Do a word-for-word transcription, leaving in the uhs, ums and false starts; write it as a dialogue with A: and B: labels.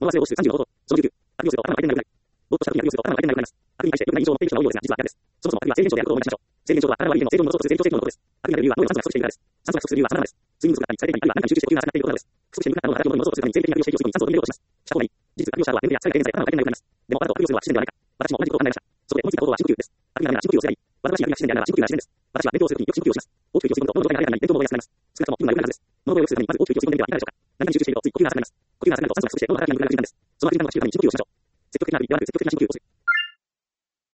A: 物忘れを指数さんじゅうのこと、そのじゅうきゅう、悪用すると頭が回転が良くなる。ぼーっとした時に悪用すると頭が回転が良くなります。悪に対して良くない印象を持っている人が多いようですが、実は逆です。そもそも悪は制限症であることを思い出しましょう。制限症とは体は人間の成長の元とする成長成功のことです。悪になる理由は脳が酸素が不足しているからです。酸素が不足する理由は様々です。睡眠不足だったり、疲れていたり、あるいは何かに集中して呼吸が浅くなっていることなどです。不足して眠くなった脳が働きを元に戻そうとするために生理的に悪用している要素に酸素を取り入れようとします。した方がいい。事実、悪用した後は眠りや疲れが現在頭が回転が良くなります。でもあなたと悪用するのは自然ではないか。私も同じことを考えました。そこで思いついた方法は深呼吸です。悪になるなら深呼吸をすればいい。煩わしい悪が自然であるなら深呼吸が自然です。私は勉強をするときによく深呼吸をします。大きく息を吸い込むと脳の状態が明らかになり、勉強も覚えやすくなります。少なくとも気分が良くなるはずです。物覚えを良くするためにまず大きく息を吸い込んでみてはいかがでしょうか。何かに集中しているとつい呼吸が浅くなります。呼吸が浅くなると酸素が不足して脳の働きが鈍くなる瞬間です。その悪になるのは深呼吸が深呼吸をしましょう。積極的な振りではなく積極的な深呼吸をする。